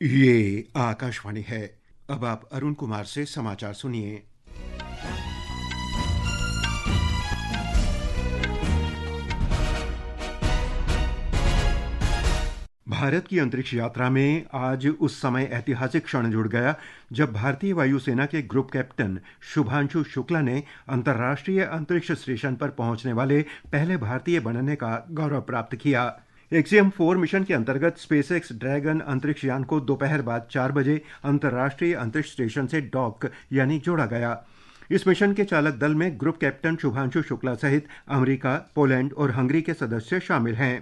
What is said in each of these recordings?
ये आकाशवाणी है। अब आप अरुण कुमार से समाचार सुनिए। भारत की अंतरिक्ष यात्रा में आज उस समय ऐतिहासिक क्षण जुड़ गया जब भारतीय वायुसेना के ग्रुप कैप्टन शुभांशु शुक्ला ने अंतर्राष्ट्रीय अंतरिक्ष स्टेशन पर पहुंचने वाले पहले भारतीय बनने का गौरव प्राप्त किया। एक्सियम 4 मिशन के अंतर्गत स्पेसएक्स ड्रैगन अंतरिक्ष यान को दोपहर बाद 4 बजे अंतर्राष्ट्रीय अंतरिक्ष स्टेशन से डॉक यानी जोड़ा गया। इस मिशन के चालक दल में ग्रुप कैप्टन शुभांशु शुक्ला सहित अमेरिका, पोलैंड और हंगरी के सदस्य शामिल हैं।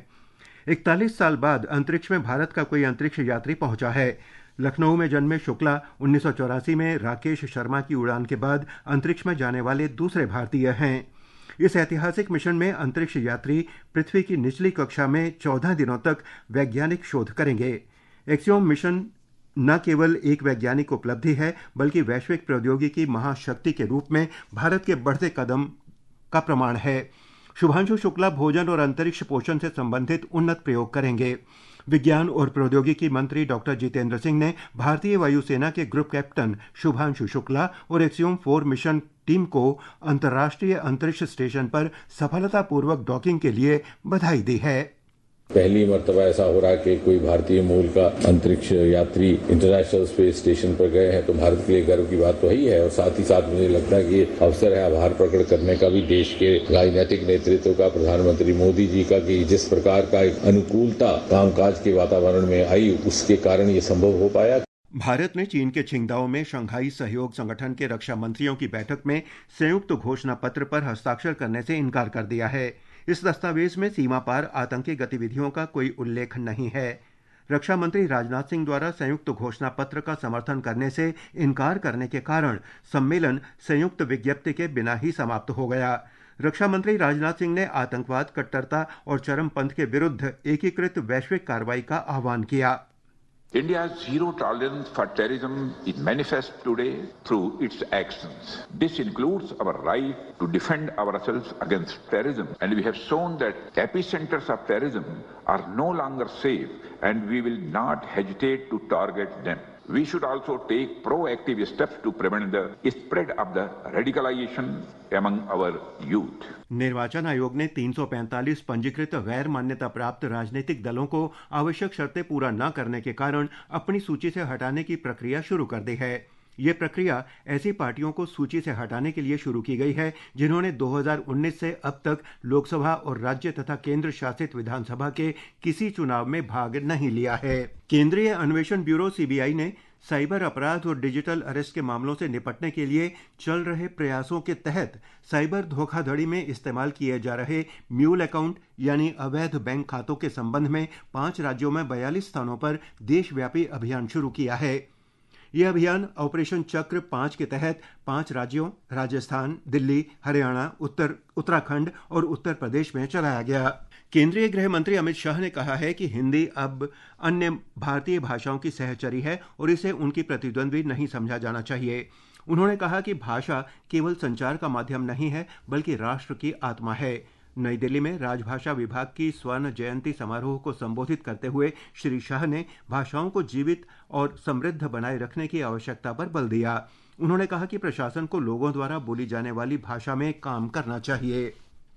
41 साल बाद अंतरिक्ष में भारत का कोई अंतरिक्ष यात्री पहुंचा है। लखनऊ में जन्मे शुक्ला 1984 में राकेश शर्मा की उड़ान के बाद अंतरिक्ष में जाने वाले दूसरे भारतीय हैं। इस ऐतिहासिक मिशन में अंतरिक्ष यात्री पृथ्वी की निचली कक्षा में 14 दिनों तक वैज्ञानिक शोध करेंगे। एक्सियोम मिशन न केवल एक वैज्ञानिक उपलब्धि है बल्कि वैश्विक प्रौद्योगिकी महाशक्ति के रूप में भारत के बढ़ते कदम का प्रमाण है। शुभांशु शुक्ला भोजन और अंतरिक्ष पोषण से संबंधित उन्नत प्रयोग करेंगे। विज्ञान और प्रौद्योगिकी मंत्री डॉक्टर जितेंद्र सिंह ने भारतीय वायुसेना के ग्रुप कैप्टन शुभांशु शुक्ला और एक्सियोम 4 मिशन टीम को अंतर्राष्ट्रीय अंतरिक्ष स्टेशन पर सफलतापूर्वक डॉकिंग के लिए बधाई दी है। पहली मर्तबा ऐसा हो रहा है कि कोई भारतीय मूल का अंतरिक्ष यात्री इंटरनेशनल स्पेस स्टेशन पर गए हैं, तो भारत के लिए गर्व की बात तो ही है। और साथ ही साथ मुझे लगता है कि ये अवसर है आभार प्रकट करने का भी देश के राजनीतिक नेतृत्व का, प्रधानमंत्री मोदी जी का, कि जिस प्रकार का एक अनुकूलता कामकाज के वातावरण में आई उसके कारण ये संभव हो पाया। भारत ने चीन के छिंगदाओ में शंघाई सहयोग संगठन के रक्षा मंत्रियों की बैठक में संयुक्त घोषणा पत्र पर हस्ताक्षर करने से इनकार कर दिया है। इस दस्तावेज में सीमा पार आतंकी गतिविधियों का कोई उल्लेख नहीं है। रक्षा मंत्री राजनाथ सिंह द्वारा संयुक्त घोषणा पत्र का समर्थन करने से इनकार करने के कारण सम्मेलन संयुक्त विज्ञप्ति के बिना ही समाप्त हो गया। रक्षा मंत्री राजनाथ सिंह ने आतंकवाद, कट्टरता और चरमपंथ के विरुद्ध एकीकृत वैश्विक कार्रवाई का आह्वान किया। India's zero tolerance for terrorism is manifest today through its actions. This includes our right to defend ourselves against terrorism, and we have shown that epicenters of terrorism are no longer safe, and we will not hesitate to target them. We should also take proactive steps to prevent the spread of the radicalization among our youth. निर्वाचन आयोग ने 345 पंजीकृत गैर मान्यता प्राप्त राजनीतिक दलों को आवश्यक शर्तें पूरा न करने के कारण अपनी सूची से हटाने की प्रक्रिया शुरू कर दी है। ये प्रक्रिया ऐसी पार्टियों को सूची से हटाने के लिए शुरू की गई है जिन्होंने 2019 से अब तक लोकसभा और राज्य तथा केंद्र शासित विधानसभा के किसी चुनाव में भाग नहीं लिया है। केंद्रीय अन्वेषण ब्यूरो सीबीआई ने साइबर अपराध और डिजिटल अरेस्ट के मामलों से निपटने के लिए चल रहे प्रयासों के तहत साइबर धोखाधड़ी में इस्तेमाल किए जा रहे म्यूल अकाउंट यानी अवैध बैंक खातों के संबंध में 5 राज्यों में 42 स्थानों पर देशव्यापी अभियान शुरू किया है। यह अभियान ऑपरेशन चक्र 5 के तहत 5 राज्यों राजस्थान, दिल्ली, हरियाणा, उत्तराखंड और उत्तर प्रदेश में चलाया गया। केंद्रीय गृह मंत्री अमित शाह ने कहा है कि हिंदी अब अन्य भारतीय भाषाओं की सहचरी है और इसे उनकी प्रतिद्वंद्वी नहीं समझा जाना चाहिए। उन्होंने कहा कि भाषा केवल संचार का माध्यम नहीं है बल्कि राष्ट्र की आत्मा है। नई दिल्ली में राजभाषा विभाग की स्वर्ण जयंती समारोह को संबोधित करते हुए श्री शाह ने भाषाओं को जीवित और समृद्ध बनाए रखने की आवश्यकता पर बल दिया। उन्होंने कहा कि प्रशासन को लोगों द्वारा बोली जाने वाली भाषा में काम करना चाहिए।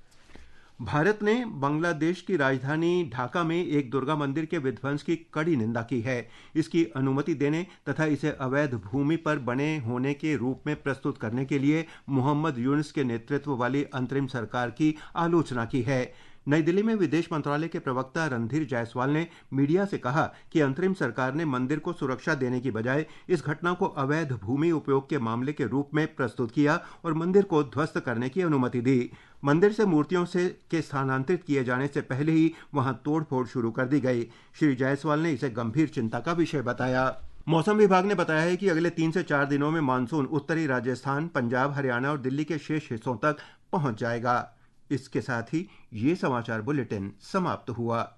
भारत ने बांग्लादेश की राजधानी ढाका में एक दुर्गा मंदिर के विध्वंस की कड़ी निंदा की है। इसकी अनुमति देने तथा इसे अवैध भूमि पर बने होने के रूप में प्रस्तुत करने के लिए मोहम्मद यूनुस के नेतृत्व वाली अंतरिम सरकार की आलोचना की है। नई दिल्ली में विदेश मंत्रालय के प्रवक्ता रणधीर जायसवाल ने मीडिया से कहा कि अंतरिम सरकार ने मंदिर को सुरक्षा देने की बजाय इस घटना को अवैध भूमि उपयोग के मामले के रूप में प्रस्तुत किया और मंदिर को ध्वस्त करने की अनुमति दी। मंदिर से मूर्तियों के स्थानांतरित किए जाने से पहले ही वहां तोड़फोड़ शुरू कर दी गई। श्री जायसवाल ने इसे गंभीर चिंता का विषय बताया। मौसम विभाग ने बताया है कि अगले 3 से 4 दिनों में मानसून उत्तरी राजस्थान, पंजाब, हरियाणा और दिल्ली के शेष हिस्सों तक पहुंच जाएगा। इसके साथ ही ये समाचार बुलेटिन समाप्त हुआ।